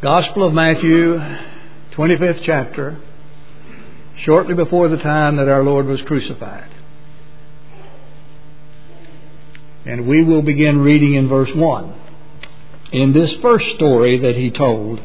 Gospel of Matthew, 25th chapter, shortly before the time that our Lord was crucified. And we will begin reading in verse 1. In this first story that he told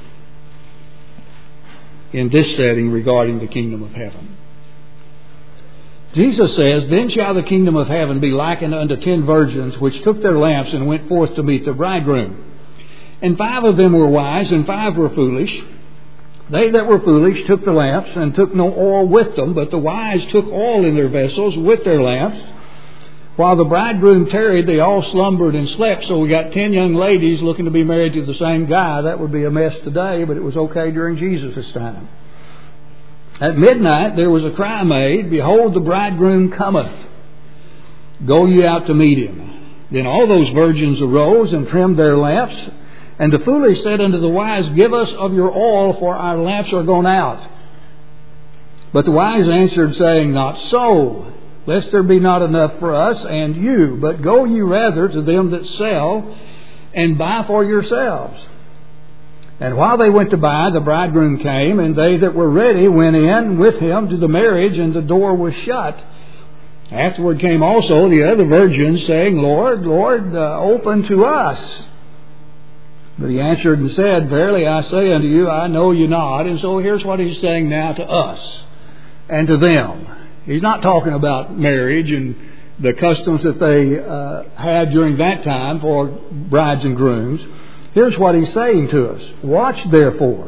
in this setting regarding the kingdom of heaven. Jesus says, "Then shall the kingdom of heaven be likened unto 10 virgins, which took their lamps and went forth to meet the bridegroom. And 5 of them were wise, and 5 were foolish. They that were foolish took the lamps, and took no oil with them, but the wise took oil in their vessels with their lamps. While the bridegroom tarried, they all slumbered and slept." So we got 10 young ladies looking to be married to the same guy. That would be a mess today, but it was okay during Jesus' time. "At midnight there was a cry made, Behold, the bridegroom cometh. Go ye out to meet him. Then all those virgins arose and trimmed their lamps. And the foolish said unto the wise, Give us of your oil, for our lamps are gone out. But the wise answered, saying, Not so, lest there be not enough for us and you. But go ye rather to them that sell, and buy for yourselves. And while they went to buy, the bridegroom came, and they that were ready went in with him to the marriage, and the door was shut. Afterward came also the other virgins, saying, Lord, Lord, open to us. But he answered and said, Verily I say unto you, I know you not." And so here's what he's saying now to us and to them. He's not talking about marriage and the customs that they had during that time for brides and grooms. Here's what he's saying to us. "Watch therefore,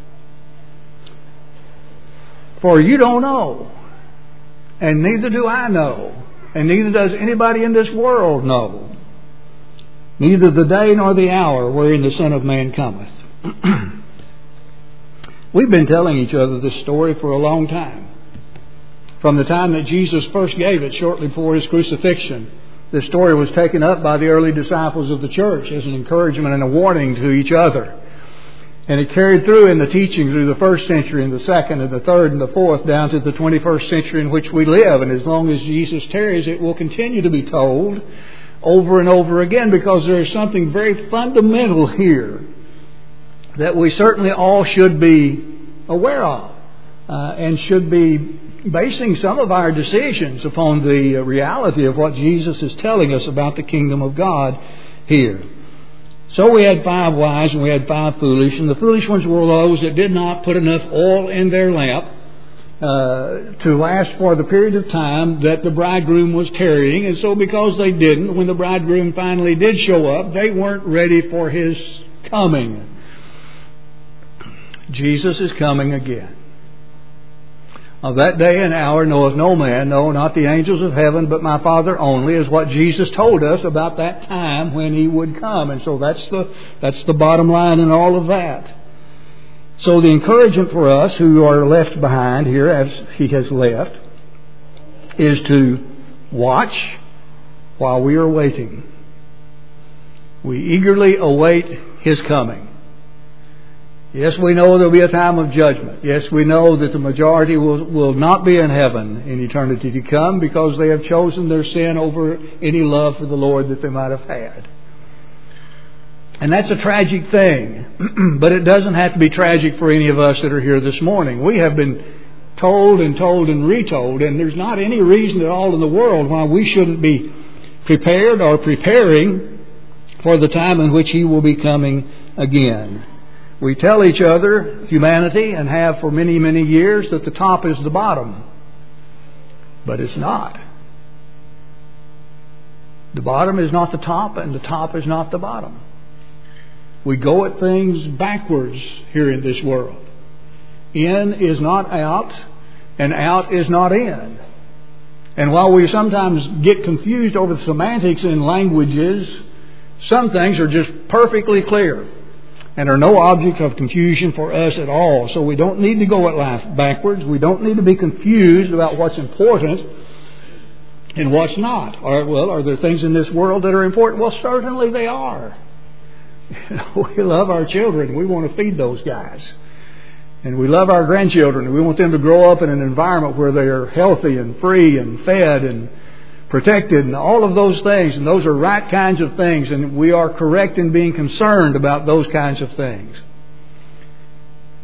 for you don't know, and neither do I know, and neither does anybody in this world know, neither the day nor the hour wherein the Son of Man cometh." We've been telling each other this story for a long time. From the time that Jesus first gave it, shortly before His crucifixion, this story was taken up by the early disciples of the church as an encouragement and a warning to each other. And it carried through in the teaching through the first century and the second and the third and the fourth down to the 21st century in which we live. And as long as Jesus tarries, it will continue to be told over and over again, because there is something very fundamental here that we certainly all should be aware of and should be basing some of our decisions upon the reality of what Jesus is telling us about the kingdom of God here. So we had 5 wise and we had 5 foolish, and the foolish ones were those that did not put enough oil in their lamp to last for the period of time that the bridegroom was tarrying. And so because they didn't, when the bridegroom finally did show up, they weren't ready for His coming. Jesus is coming again. "Of that day and hour knoweth no man, no, not the angels of heaven, but my Father only," is what Jesus told us about that time when He would come. And so that's the bottom line in all of that. So the encouragement for us who are left behind here, as He has left, is to watch while we are waiting. We eagerly await His coming. Yes, we know there will be a time of judgment. Yes, we know that the majority will not be in heaven in eternity to come, because they have chosen their sin over any love for the Lord that they might have had. And that's a tragic thing. But it doesn't have to be tragic for any of us that are here this morning. We have been told and told and retold, and there's not any reason at all in the world why we shouldn't be prepared or preparing for the time in which He will be coming again. We tell each other, humanity, and have for many, many years, that the top is the bottom. But it's not. The bottom is not the top, and the top is not the bottom. We go at things backwards here in this world. In is not out, and out is not in. And while we sometimes get confused over the semantics in languages, some things are just perfectly clear and are no object of confusion for us at all. So we don't need to go at life backwards. We don't need to be confused about what's important and what's not. Are there things in this world that are important? Well, certainly they are. We love our children. We want to feed those guys. And we love our grandchildren. We want them to grow up in an environment where they are healthy and free and fed and protected and all of those things. And those are right kinds of things. And we are correct in being concerned about those kinds of things.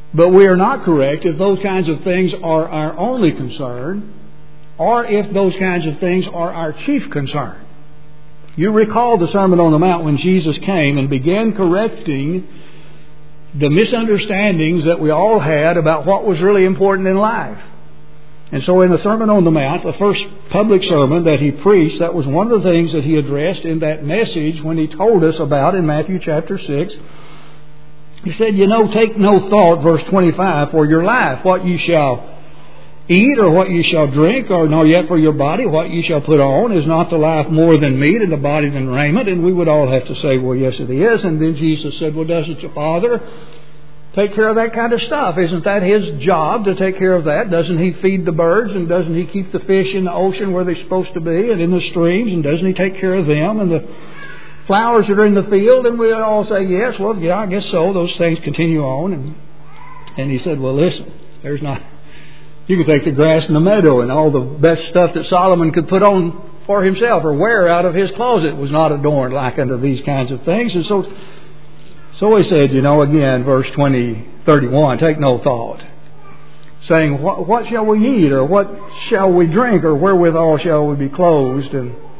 But we are not correct if those kinds of things are our only concern, or if those kinds of things are our chief concern. You recall the Sermon on the Mount when Jesus came and began correcting the misunderstandings that we all had about what was really important in life. And so in the Sermon on the Mount, the first public sermon that He preached, that was one of the things that He addressed in that message when He told us about in Matthew chapter 6. He said, take no thought, verse 25, for your life, what you shall eat or what you shall drink, or nor yet for your body, what you shall put on. Is not the life more than meat, and the body than raiment? And we would all have to say, well, yes, it is. And then Jesus said, well, doesn't your Father take care of that kind of stuff? Isn't that His job to take care of that? Doesn't He feed the birds, and doesn't He keep the fish in the ocean where they're supposed to be, and in the streams, and doesn't He take care of them, and the flowers that are in the field? And we all say, yes, well, yeah, I guess so. Those things continue on. And He said, well, listen, you can take the grass in the meadow, and all the best stuff that Solomon could put on for himself or wear out of his closet was not adorned like unto these kinds of things. And so He said, again, verse 31, take no thought, saying, what shall we eat, or what shall we drink, or wherewithal shall we be clothed?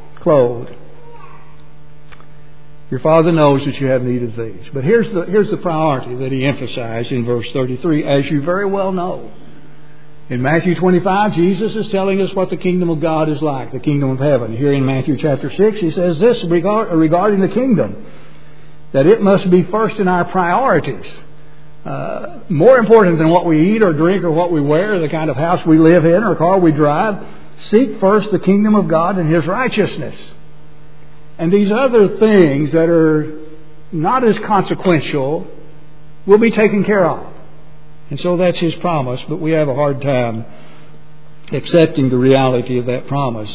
Your Father knows that you have need of these. But here's the priority that He emphasized in verse 33, as you very well know. In Matthew 25, Jesus is telling us what the kingdom of God is like, the kingdom of heaven. Here in Matthew chapter 6, He says this regarding the kingdom, that it must be first in our priorities. More important than what we eat or drink or what we wear, or the kind of house we live in or car we drive. Seek first the kingdom of God and His righteousness. And these other things that are not as consequential will be taken care of. And so that's His promise, but we have a hard time accepting the reality of that promise.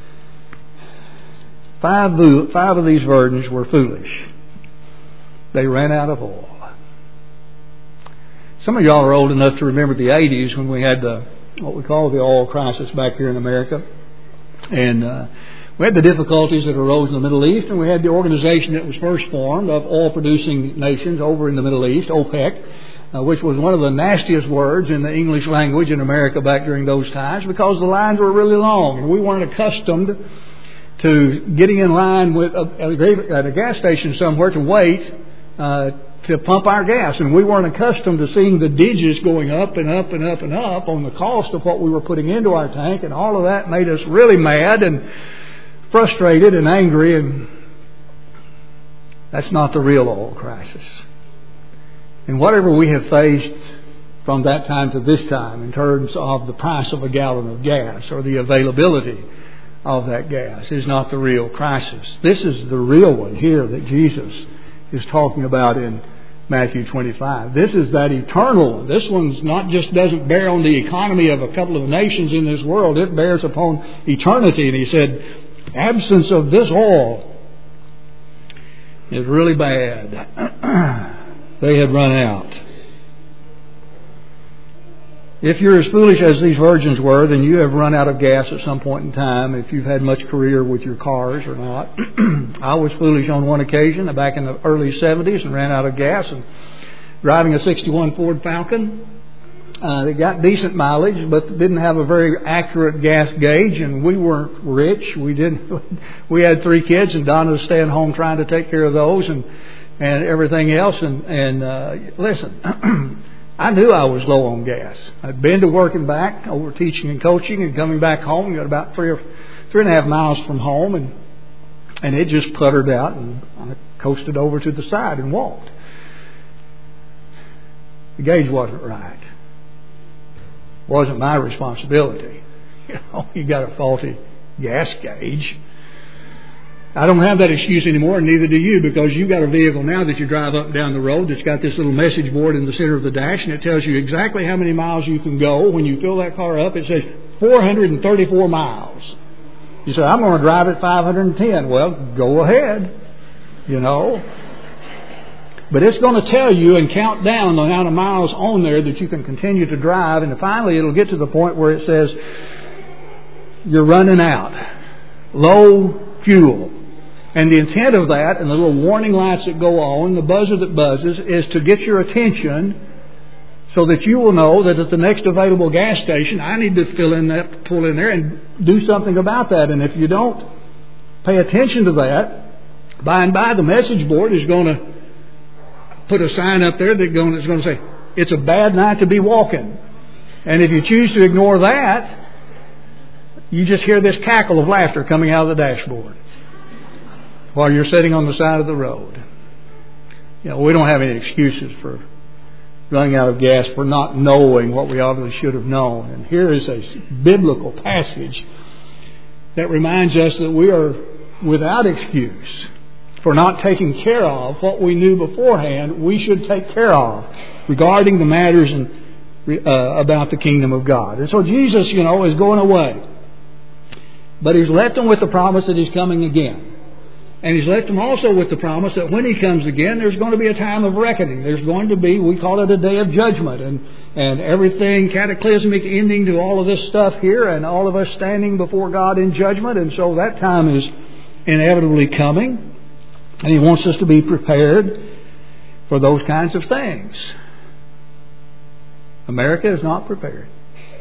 Five of these virgins were foolish. They ran out of oil. Some of y'all are old enough to remember the 80s when we had what we call the oil crisis back here in America. And we had the difficulties that arose in the Middle East, and we had the organization that was first formed of oil-producing nations over in the Middle East, OPEC, which was one of the nastiest words in the English language in America back during those times, because the lines were really long, and we weren't accustomed to getting in line with at a gas station somewhere to wait to pump our gas. And we weren't accustomed to seeing the digits going up and up and up and up on the cost of what we were putting into our tank, and all of that made us really mad and frustrated and angry, and that's not the real oil crisis. And whatever we have faced from that time to this time in terms of the price of a gallon of gas or the availability of that gas is not the real crisis. This is the real one here that Jesus is talking about in Matthew 25. This is that eternal one. This one's not just doesn't bear on the economy of a couple of nations in this world. It bears upon eternity. And He said, absence of this oil is really bad. They had run out. If you're as foolish as these virgins were, then you have run out of gas at some point in time, if you've had much career with your cars or not. I was foolish on one occasion back in the early 70s and ran out of gas, and driving a 61 Ford Falcon. They got decent mileage, but didn't have a very accurate gas gauge, and we weren't rich. We had 3 kids, and Donna was staying home trying to take care of those and everything else. And listen, I knew I was low on gas. I'd been to work and back over teaching and coaching, and coming back home, got about 3.5 miles from home, and it just puttered out, and I coasted over to the side and walked. The gauge wasn't right. Wasn't my responsibility. You got a faulty gas gauge. I don't have that excuse anymore, and neither do you, because you've got a vehicle now that you drive up and down the road that's got this little message board in the center of the dash, and it tells you exactly how many miles you can go. When you fill that car up, it says 434 miles. You say, I'm going to drive at 510. Well, go ahead, But it's going to tell you and count down the amount of miles on there that you can continue to drive. And finally, it'll get to the point where it says you're running out. Low fuel. And the intent of that, and the little warning lights that go on, the buzzer that buzzes, is to get your attention so that you will know that at the next available gas station, I need to pull in there and do something about that. And if you don't pay attention to that, by and by the message board is going to put a sign up there that's going to say, it's a bad night to be walking. And if you choose to ignore that, you just hear this cackle of laughter coming out of the dashboard while you're sitting on the side of the road. We don't have any excuses for running out of gas, for not knowing what we obviously should have known. And here is a biblical passage that reminds us that we are without excuse for not taking care of what we knew beforehand we should take care of regarding the matters about the kingdom of God. And so Jesus, is going away. But He's left them with the promise that He's coming again. And He's left them also with the promise that when He comes again, there's going to be a time of reckoning. There's going to be, we call it a day of judgment. And everything cataclysmic ending to all of this stuff here, and all of us standing before God in judgment. And so that time is inevitably coming. And He wants us to be prepared for those kinds of things. America is not prepared.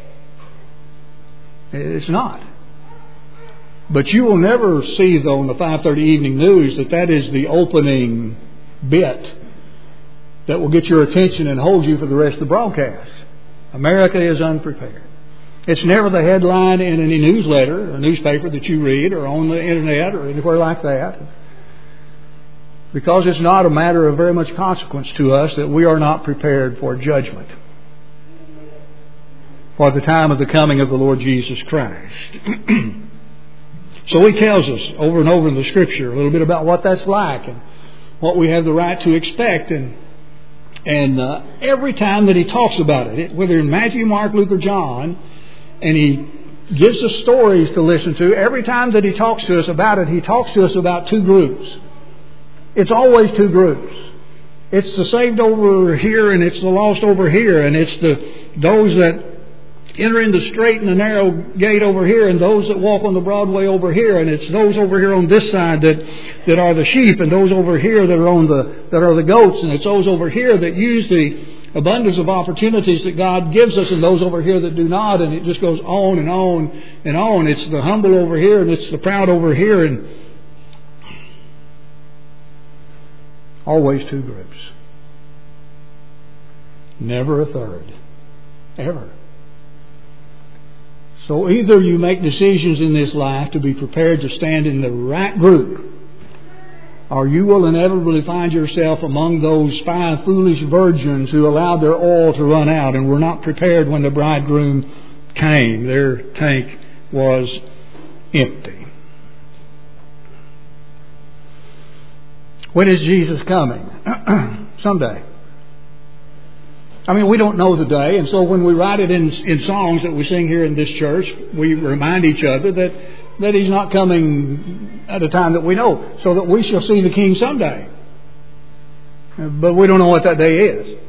It's not. But you will never see, though, in the 5:30 evening news that is the opening bit that will get your attention and hold you for the rest of the broadcast. America is unprepared. It's never the headline in any newsletter or newspaper that you read or on the internet or anywhere like that. Because it's not a matter of very much consequence to us that we are not prepared for judgment, for the time of the coming of the Lord Jesus Christ. So He tells us over and over in the Scripture a little bit about what that's like and what we have the right to expect. And every time that He talks about it, whether in Matthew, Mark, Luke, or John, and He gives us stories to listen to, every time that He talks to us about it, He talks to us about two groups. It's always two groups. It's the saved over here and it's the lost over here. And it's those that enter in the straight and the narrow gate over here, and those that walk on the broad way over here. And it's those over here on this side that are the sheep, and those over here that are the goats. And it's those over here that use the abundance of opportunities that God gives us, and those over here that do not. And it just goes on and on and on. It's the humble over here, and it's the proud over here, and always two groups. Never a third. Ever. So either you make decisions in this life to be prepared to stand in the right group, or you will inevitably find yourself among those 5 foolish virgins who allowed their oil to run out and were not prepared when the bridegroom came. Their tank was empty. When is Jesus coming? Someday. I mean, we don't know the day, and so when we write it in songs that we sing here in this church, we remind each other that He's not coming at a time that we know, so that we shall see the King someday. But we don't know what that day is.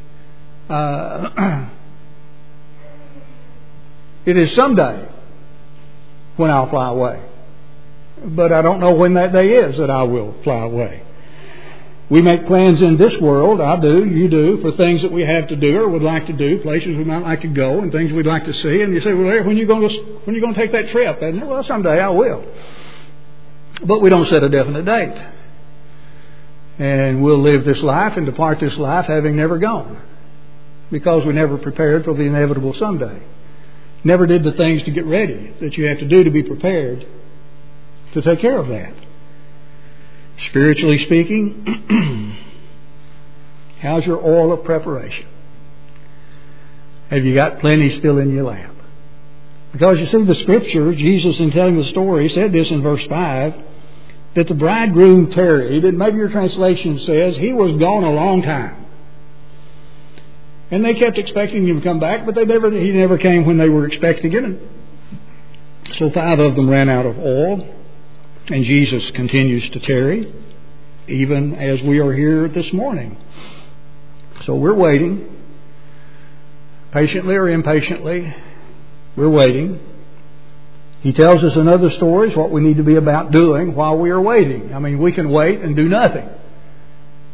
It is someday when I'll fly away. But I don't know when that day is that I will fly away. We make plans in this world, I do, you do, for things that we have to do or would like to do, places we might like to go and things we'd like to see. And you say, well, when are you going to take that trip? And well, someday I will. But we don't set a definite date. And we'll live this life and depart this life having never gone. Because we never prepared for the inevitable someday. Never did the things to get ready that you have to do to be prepared to take care of that. Spiritually speaking, how's your oil of preparation? Have you got plenty still in your lamp? Because you see the Scripture, Jesus in telling the story said this in verse 5, that the bridegroom tarried, and maybe your translation says he was gone a long time. And they kept expecting him to come back, but he never came when they were expecting him. So 5 of them ran out of oil. And Jesus continues to tarry, even as we are here this morning. So we're waiting. Patiently or impatiently, we're waiting. He tells us in other stories what we need to be about doing while we are waiting. I mean, we can wait and do nothing.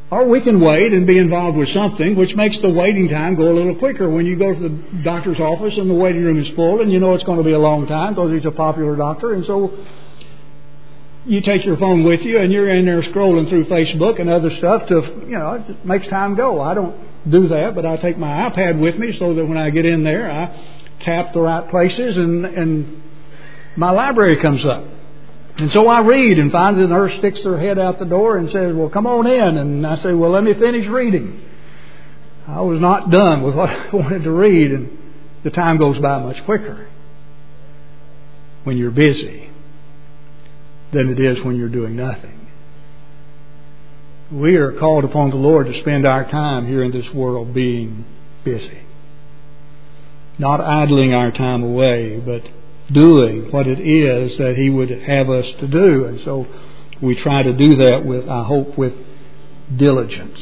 Or we can wait and be involved with something, which makes the waiting time go a little quicker. When you go to the doctor's office and the waiting room is full and you know it's going to be a long time because he's a popular doctor, and so you take your phone with you and you're in there scrolling through Facebook and other stuff it just makes time go. I don't do that, but I take my iPad with me so that when I get in there, I tap the right places and my library comes up. And so I read and find the nurse sticks their head out the door and says, well, come on in. And I say, well, let me finish reading. I was not done with what I wanted to read, and the time goes by much quicker when you're busy than it is when you're doing nothing. We are called upon the Lord to spend our time here in this world being busy. Not idling our time away, but doing what it is that He would have us to do. And so we try to do that with diligence.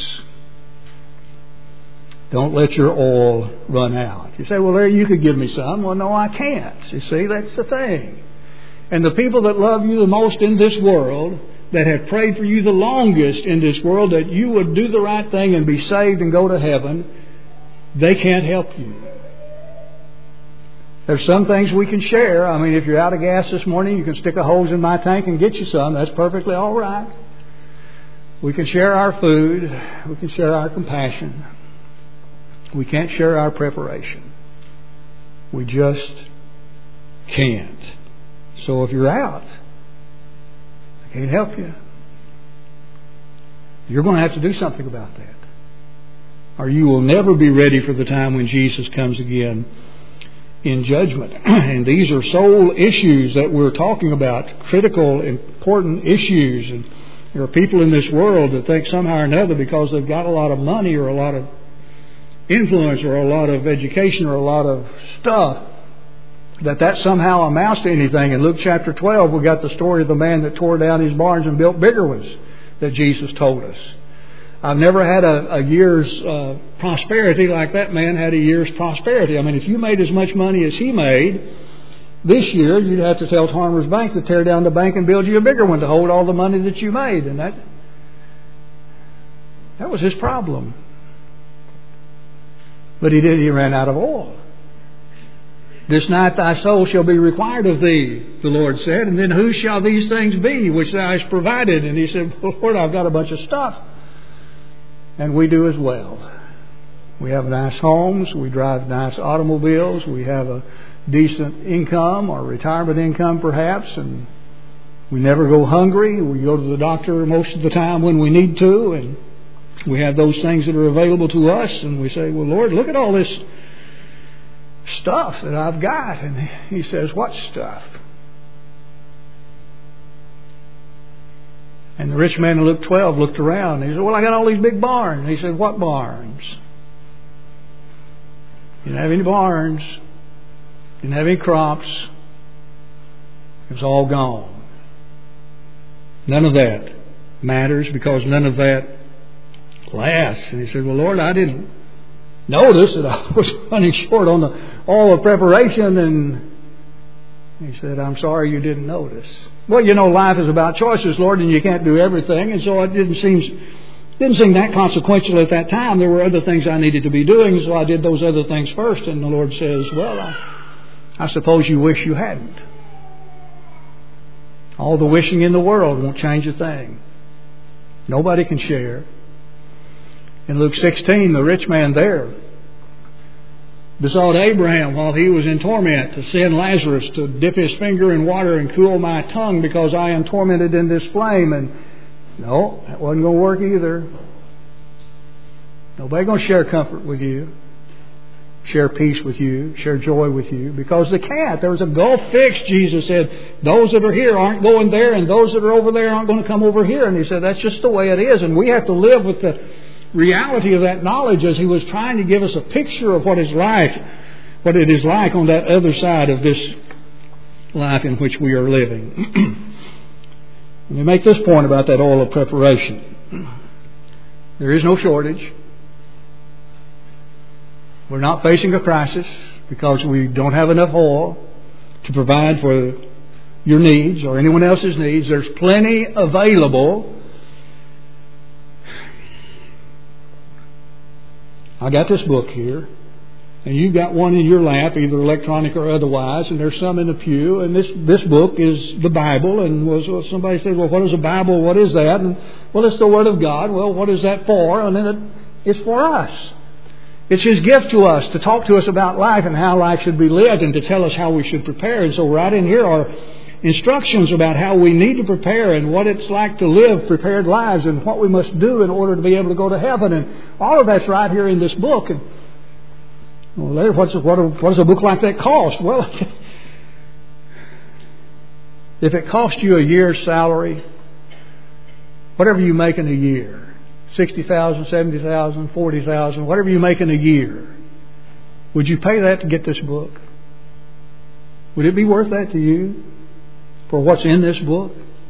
Don't let your oil run out. You say, well, Larry, you could give me some. Well, no, I can't. You see, that's the thing. And the people that love you the most in this world, that have prayed for you the longest in this world, that you would do the right thing and be saved and go to heaven, they can't help you. There's some things we can share. I mean, if you're out of gas this morning, you can stick a hose in my tank and get you some. That's perfectly all right. We can share our food. We can share our compassion. We can't share our preparation. We just can't. So if you're out, I can't help you. You're going to have to do something about that, or you will never be ready for the time when Jesus comes again in judgment. And these are soul issues that we're talking about, critical, important issues. And there are people in this world that think somehow or another, because they've got a lot of money or a lot of influence or a lot of education or a lot of stuff, that somehow amounts to anything. In Luke chapter 12, we got the story of the man that tore down his barns and built bigger ones that Jesus told us. I've never had a year's prosperity like that man had a year's prosperity. I mean, if you made as much money as he made this year, you'd have to tell Farmers Bank to tear down the bank and build you a bigger one to hold all the money that you made. And that was his problem. But he ran out of oil. This night thy soul shall be required of thee, the Lord said. And then whose shall these things be which thou hast provided? And he said, well, Lord, I've got a bunch of stuff. And we do as well. We have nice homes. We drive nice automobiles. We have a decent income or retirement income perhaps. And we never go hungry. We go to the doctor most of the time when we need to. And we have those things that are available to us. And we say, well, Lord, look at all this stuff that I've got. And He says, what stuff? And the rich man in Luke 12 looked around. And he said, well, I got all these big barns. And he said, what barns? Didn't have any barns. Didn't have any crops. It was all gone. None of that matters, because none of that lasts. And he said, well, Lord, I didn't notice that I was running short on all the preparation. And He said, I'm sorry you didn't notice. Well, life is about choices, Lord, and you can't do everything. And so it didn't seem that consequential at that time. There were other things I needed to be doing, so I did those other things first. And the Lord says, well, I suppose you wish you hadn't. All the wishing in the world won't change a thing. Nobody can share. In Luke 16, the rich man there besought Abraham while he was in torment to send Lazarus to dip his finger in water and cool my tongue, because I am tormented in this flame. And no, that wasn't going to work either. Nobody going to share comfort with you, share peace with you, share joy with you, because they can't. There was a gulf fixed. Jesus said, those that are here aren't going there, and those that are over there aren't going to come over here. And He said, that's just the way it is. And we have to live with the reality of that knowledge, as He was trying to give us a picture of what it is like on that other side of this life in which we are living. Let me make this point about that oil of preparation. There is no shortage. We're not facing a crisis because we don't have enough oil to provide for your needs or anyone else's needs. There's plenty available. I got this book here, and you've got one in your lap, either electronic or otherwise, and there's some in the pew, and this book is the Bible. And somebody says, well, what is a Bible? What is that? And, well, it's the Word of God. Well, what is that for? And then it's for us. It's His gift to us to talk to us about life and how life should be lived and to tell us how we should prepare. And so right in here are instructions about how we need to prepare and what it's like to live prepared lives and what we must do in order to be able to go to heaven. And all of that's right here in this book. And well, Larry, what does a book like that cost? Well, if it cost you a year's salary, whatever you make in a year, $60,000, $70,000, $40,000, whatever you make in a year, would you pay that to get this book? Would it be worth that to you for what's in this book?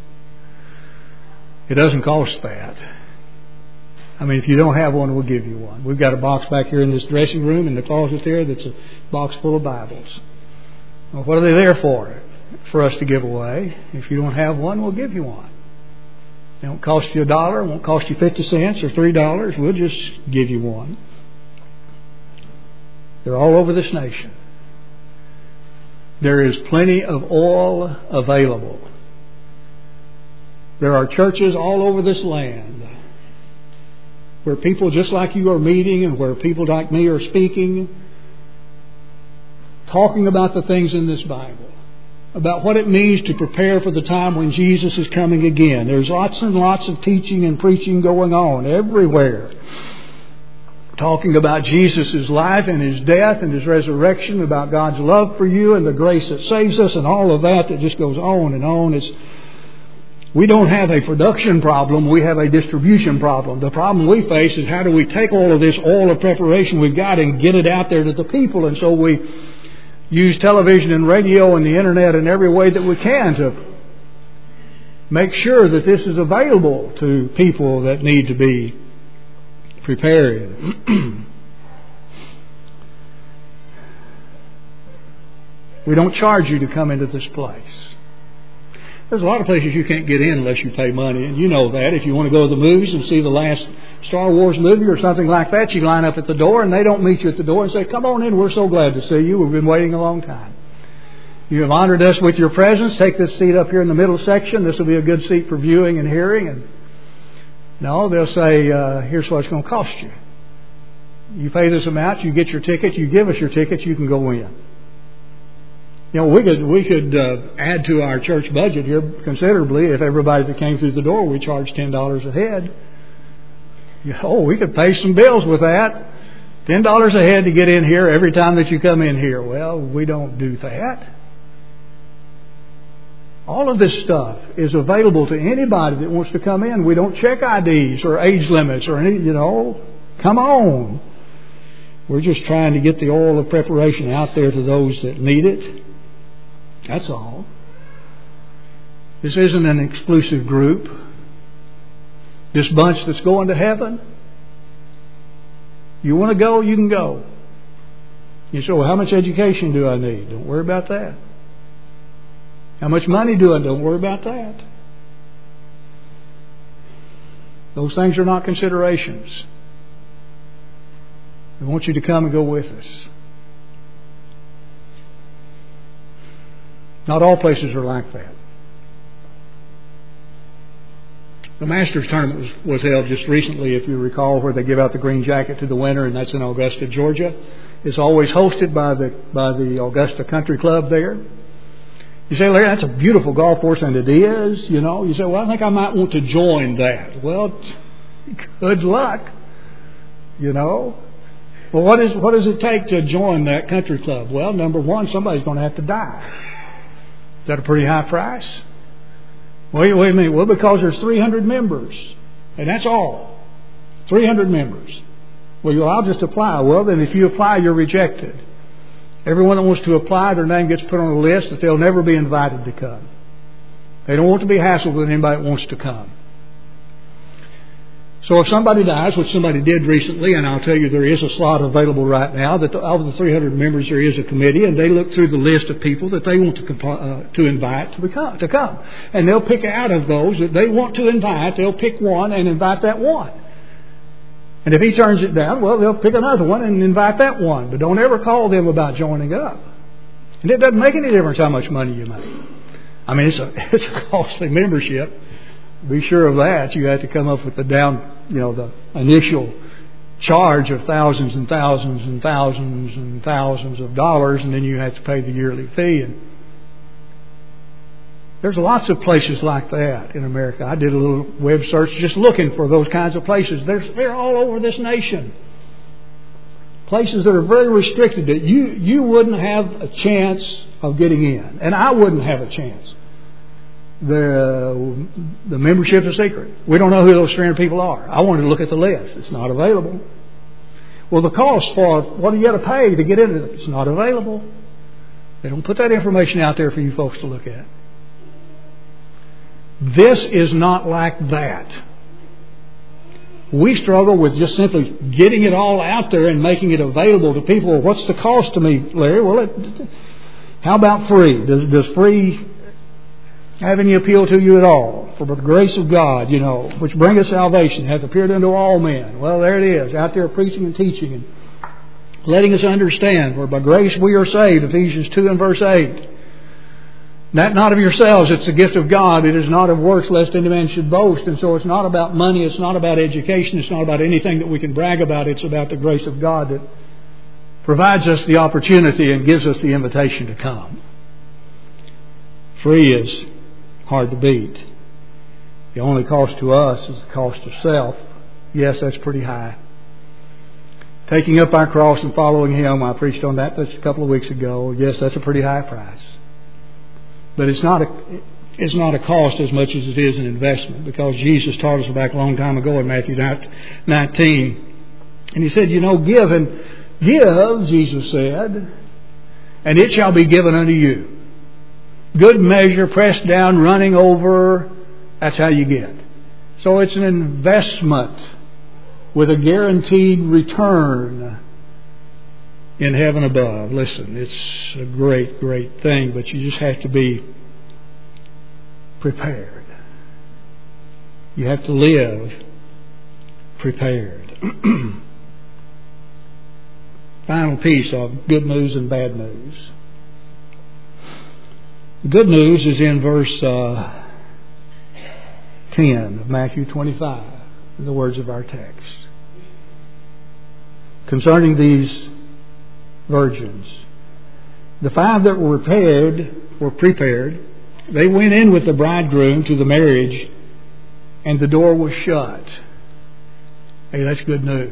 It doesn't cost that. I mean, if you don't have one, we'll give you one. We've got a box back here in this dressing room in the closet there that's a box full of Bibles. Well, what are they there for? For us to give away. If you don't have one, we'll give you one. It won't cost you $1. It won't cost you 50 cents or $3. We'll just give you one. They're all over this nation. There is plenty of oil available. There are churches all over this land where people just like you are meeting and where people like me are speaking, talking about the things in this Bible, about what it means to prepare for the time when Jesus is coming again. There's lots and lots of teaching and preaching going on everywhere, talking about Jesus' life and His death and His resurrection, about God's love for you and the grace that saves us and all of that just goes on and on. We don't have a production problem, we have a distribution problem. The problem we face is how do we take all of this oil of preparation we've got and get it out there to the people. And so we use television and radio and the internet in every way that we can to make sure that this is available to people that need to be prepared. We don't charge you to come into this place. There's a lot of places you can't get in unless you pay money, and you know that. If you want to go to the movies and see the last Star Wars movie or something like that, you line up at the door and they don't meet you at the door and say, come on in, we're so glad to see you. We've been waiting a long time. You have honored us with your presence. Take this seat up here in the middle section. This will be a good seat for viewing and hearing. And no, they'll say, here's what it's going to cost you. You pay this amount, you get your ticket, you give us your ticket, you can go in. You know, we could add to our church budget here considerably if everybody that came through the door, we charged $10 a head. We could pay some bills with that. $10 a head to get in here every time that you come in here. Well, we don't do that. All of this stuff is available to anybody that wants to come in. We don't check IDs or age limits or any, come on. We're just trying to get the oil of preparation out there to those that need it. That's all. This isn't an exclusive group. This bunch that's going to heaven, you want to go, you can go. You say, well, how much education do I need? Don't worry about that. How much money do I need? Don't worry about that. Those things are not considerations. We want you to come and go with us. Not all places are like that. The Masters Tournament was held just recently, if you recall, where they give out the green jacket to the winner, and that's in Augusta, Georgia. It's always hosted by the Augusta Country Club there. You say, Larry, that's a beautiful golf course, and it is, You say, well, I think I might want to join that. Well, good luck, Well, what does it take to join that country club? Well, number one, somebody's going to have to die. Is that a pretty high price? Wait a minute. Well, because there's 300 members. And that's all. 300 members. Well, I'll just apply. Well, then if you apply, you're rejected. Everyone that wants to apply, their name gets put on a list that they'll never be invited to come. They don't want to be hassled with anybody that wants to come. So if somebody dies, which somebody did recently, and I'll tell you there is a slot available right now, that of the 300 members there is a committee, and they look through the list of people that they want to invite to come. And they'll pick out of those that they want to invite, they'll pick one and invite that one. And if he turns it down, well, they'll pick another one and invite that one. But don't ever call them about joining up. And it doesn't make any difference how much money you make. I mean, it's a costly membership. Be sure of that. You have to come up with the initial charge of thousands and thousands and thousands and thousands of dollars, and then you have to pay the yearly fee. And there's lots of places like that in America. I did a little web search just looking for those kinds of places. They're all over this nation. Places that are very restricted that you wouldn't have a chance of getting in. And I wouldn't have a chance. The membership's a secret. We don't know who those 300 people are. I wanted to look at the list. It's not available. Well, the cost for what do you got to pay to get into it? It's not available. They don't put that information out there for you folks to look at. This is not like that. We struggle with just simply getting it all out there and making it available to people. Well, what's the cost to me, Larry? Well, how about free? Does free have any appeal to you at all? For the grace of God, which bringeth salvation, hath appeared unto all men. Well, there it is, out there preaching and teaching and letting us understand, for by grace we are saved, Ephesians 2 and verse 8. That not of yourselves, it's the gift of God. It is not of works, lest any man should boast. And so it's not about money, it's not about education, it's not about anything that we can brag about. It's about the grace of God that provides us the opportunity and gives us the invitation to come. Free is hard to beat. The only cost to us is the cost of self. Yes, that's pretty high. Taking up our cross and following Him, I preached on that just a couple of weeks ago. Yes, that's a pretty high price. But it's not a cost as much as it is an investment, because Jesus taught us back a long time ago in Matthew 19. And He said, give and give, Jesus said, and it shall be given unto you. Good measure, pressed down, running over, that's how you get. So it's an investment with a guaranteed return in heaven above. Listen, it's a great, great thing, but you just have to be prepared. You have to live prepared. Final piece of good news and bad news. The good news is in verse 10 of Matthew 25, in the words of our text. Concerning these virgins, the 5 that were prepared, they went in with the bridegroom to the marriage, and the door was shut. Hey, that's good news.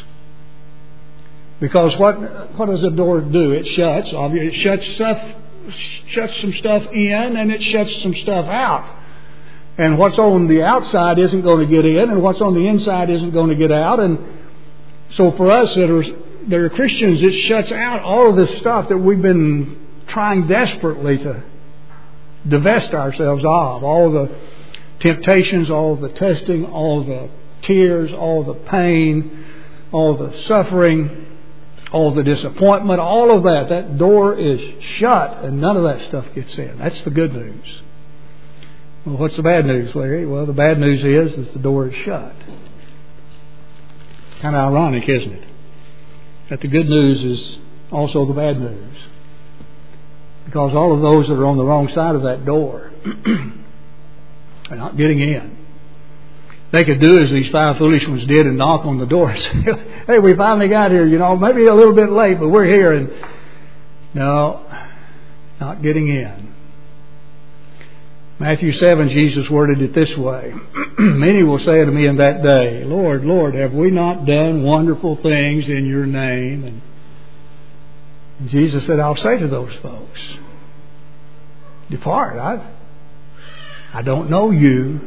Because what does the door do? It shuts. It shuts some stuff in, and it shuts some stuff out. And what's on the outside isn't going to get in, and what's on the inside isn't going to get out. And so for us that are Christians, it shuts out all of this stuff that we've been trying desperately to divest ourselves of. All the temptations, all the testing, all the tears, all the pain, all the suffering, all the disappointment, all of that. That door is shut and none of that stuff gets in. That's the good news. Well, what's the bad news, Larry? Well, the bad news is that the door is shut. Kind of ironic, isn't it? That the good news is also the bad news. Because all of those that are on the wrong side of that door are not getting in. They could do as these 5 foolish ones did and knock on the door and say, hey, we finally got here, maybe a little bit late, but we're here. And no, not getting in. Matthew 7, Jesus worded it this way. Many will say unto me in that day, Lord, Lord, have we not done wonderful things in your name? And Jesus said, I'll say to those folks, depart. I don't know you.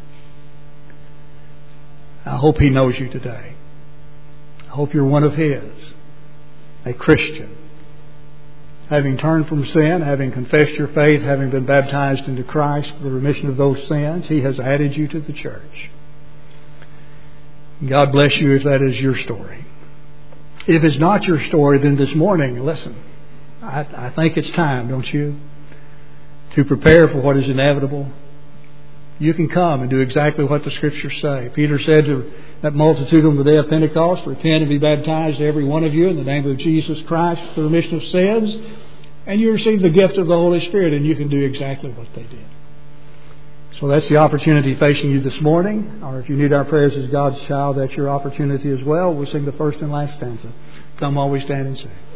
I hope He knows you today. I hope you're one of His, a Christian. Having turned from sin, having confessed your faith, having been baptized into Christ for the remission of those sins, He has added you to the church. God bless you if that is your story. If it's not your story, then this morning, listen, I think it's time, don't you, to prepare for what is inevitable. you can come and do exactly what the Scriptures say. Peter said to that multitude on the day of Pentecost, repent and be baptized, every one of you, in the name of Jesus Christ for the remission of sins, and you receive the gift of the Holy Spirit, and you can do exactly what they did. So that's the opportunity facing you this morning. Or if you need our prayers as God's child, that's your opportunity as well. We'll sing the first and last stanza. Come while we stand and sing.